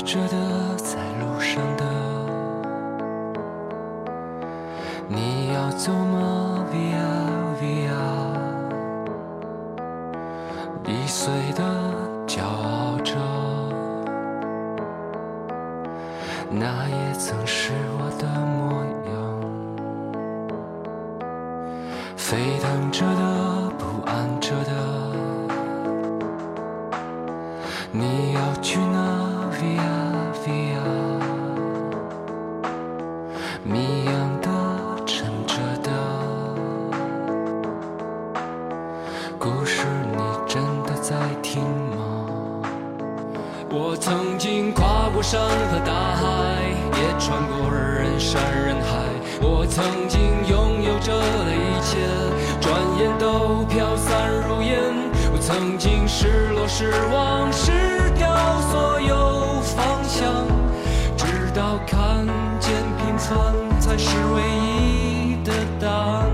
着的，在路上的，你要走吗 Via Via， 易碎的骄傲着，那也曾是我的模样，沸腾着的，不安着的，你要去哪 Via Via， 谜样的沉着的故事，你真的在听吗？我曾经跨过山和大海，也穿过人山人海，我曾经拥有着的一切，转眼都飘散如烟。我曾经失落失望失掉所有方向，直到看见平凡才是唯一的答案。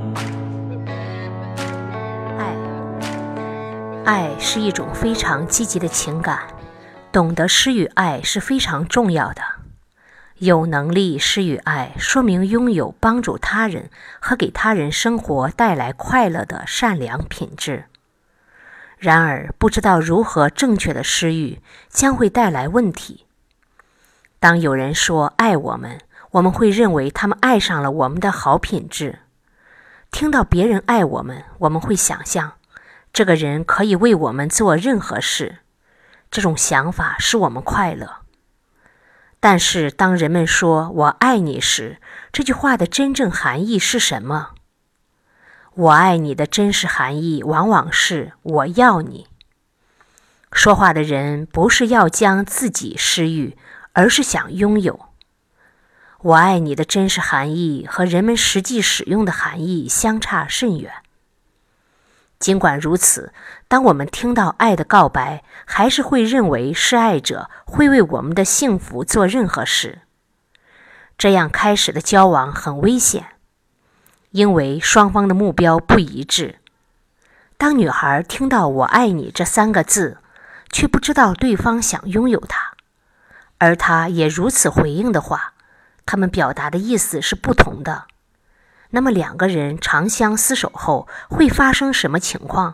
爱是一种非常积极的情感，懂得施予爱是非常重要的。有能力施予爱，说明拥有帮助他人和给他人生活带来快乐的善良品质。然而，不知道如何正确的施予，将会带来问题。当有人说爱我们，我们会认为他们爱上了我们的好品质。听到别人爱我们，我们会想象，这个人可以为我们做任何事，这种想法使我们快乐。但是当人们说我爱你时，这句话的真正含义是什么？我爱你的真实含义往往是我要你。说话的人不是要将自己施予，而是想拥有。我爱你的真实含义和人们实际使用的含义相差甚远。尽管如此，当我们听到爱的告白，还是会认为施爱者会为我们的幸福做任何事。这样开始的交往很危险，因为双方的目标不一致。当女孩听到我爱你这3个字，却不知道对方想拥有它，而他也如此回应的话，他们表达的意思是不同的。那么2个人长相厮守后会发生什么情况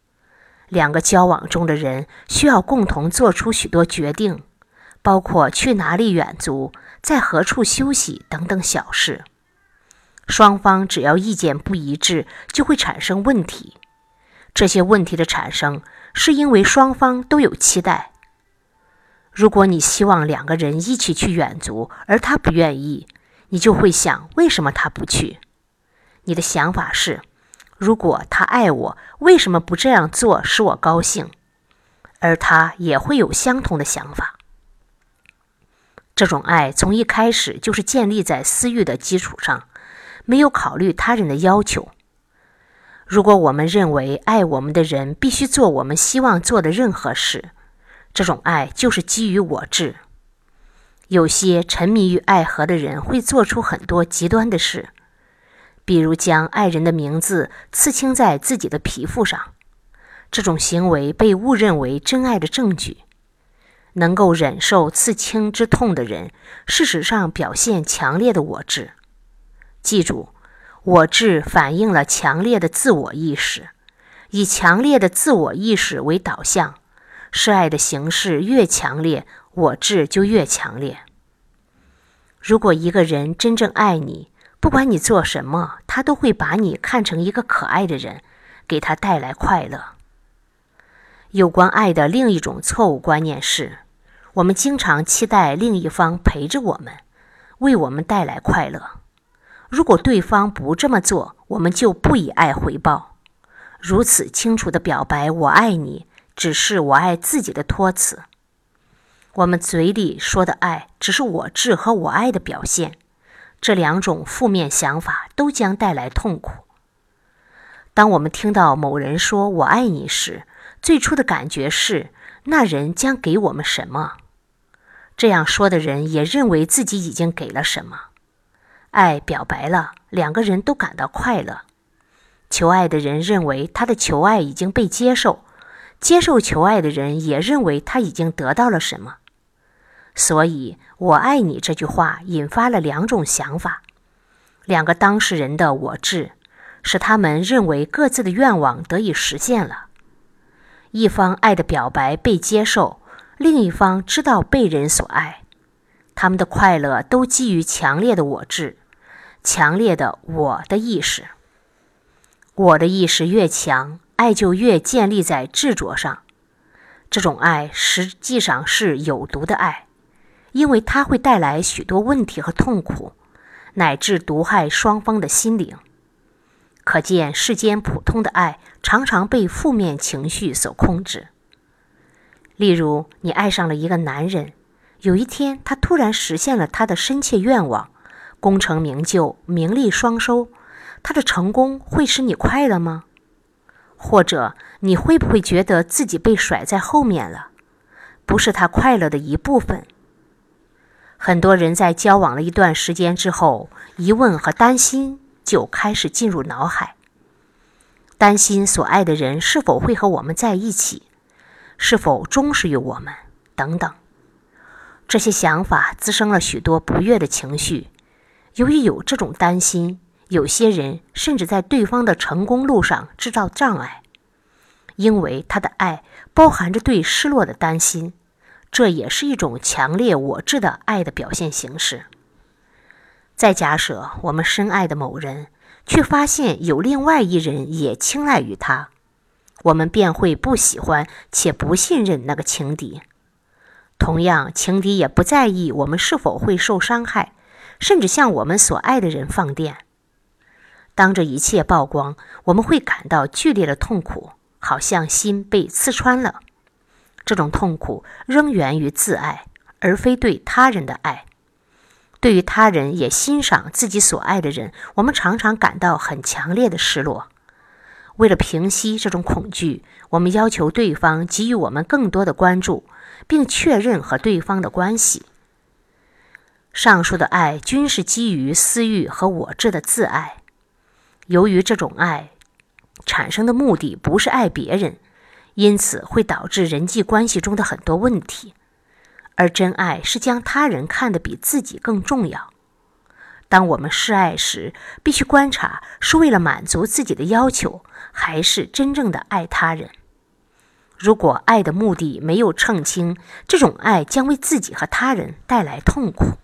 ？2个交往中的人需要共同做出许多决定，包括去哪里远足，在何处休息等等小事。双方只要意见不一致，就会产生问题。这些问题的产生是因为双方都有期待。如果你希望2个人一起去远足，而他不愿意，你就会想，为什么他不去？你的想法是，如果他爱我，为什么不这样做使我高兴？而他也会有相同的想法。这种爱从一开始就是建立在私欲的基础上，没有考虑他人的要求。如果我们认为爱我们的人必须做我们希望做的任何事，这种爱就是基于我执。有些沉迷于爱河的人会做出很多极端的事，比如将爱人的名字刺青在自己的皮肤上，这种行为被误认为真爱的证据。能够忍受刺青之痛的人，事实上表现强烈的我执。记住，我执反映了强烈的自我意识，以强烈的自我意识为导向，示爱的形式越强烈，我执就越强烈。如果一个人真正爱你，不管你做什么，他都会把你看成一个可爱的人，给他带来快乐。有关爱的另一种错误观念是，我们经常期待另一方陪着我们，为我们带来快乐。如果对方不这么做，我们就不以爱回报。如此清楚地表白我爱你，只是我爱自己的托词。我们嘴里说的爱，只是我执和我爱的表现。这2种负面想法都将带来痛苦。当我们听到某人说我爱你时，最初的感觉是那人将给我们什么。这样说的人也认为自己已经给了什么。爱表白了，2个人都感到快乐。求爱的人认为他的求爱已经被接受，接受求爱的人也认为他已经得到了什么。 所以我爱你这句话引发了两种想法，两个当事人的我执，使他们认为各自的愿望得以实现了。一方爱的表白被接受，另一方知道被人所爱，他们的快乐都基于强烈的我执，强烈的我的意识。我的意识越强，爱就越建立在执着上。这种爱实际上是有毒的爱，因为它会带来许多问题和痛苦，乃至毒害双方的心灵。可见世间普通的爱常常被负面情绪所控制。例如，你爱上了一个男人，有一天他突然实现了他的深切愿望，功成名就，名利双收，他的成功会使你快乐吗？或者你会不会觉得自己被甩在后面了，不是他快乐的一部分？很多人在交往了一段时间之后，疑问和担心就开始进入脑海，担心所爱的人是否会和我们在一起，是否忠实于我们等等。这些想法滋生了许多不悦的情绪。由于有这种担心，有些人甚至在对方的成功路上制造障碍，因为他的爱包含着对失落的担心，这也是一种强烈我执的爱的表现形式。再假设我们深爱的某人，却发现有另外一人也青睐于他，我们便会不喜欢且不信任那个情敌。同样，情敌也不在意我们是否会受伤害，甚至向我们所爱的人放电。当这一切曝光，我们会感到剧烈的痛苦，好像心被刺穿了。这种痛苦仍源于自爱，而非对他人的爱。对于他人也欣赏自己所爱的人，我们常常感到很强烈的失落。为了平息这种恐惧，我们要求对方给予我们更多的关注，并确认和对方的关系。上述的爱均是基于私欲和我执的自爱。由于这种爱产生的目的不是爱别人，因此会导致人际关系中的很多问题。而真爱是将他人看得比自己更重要。当我们示爱时，必须观察是为了满足自己的要求，还是真正的爱他人。如果爱的目的没有称清，这种爱将为自己和他人带来痛苦。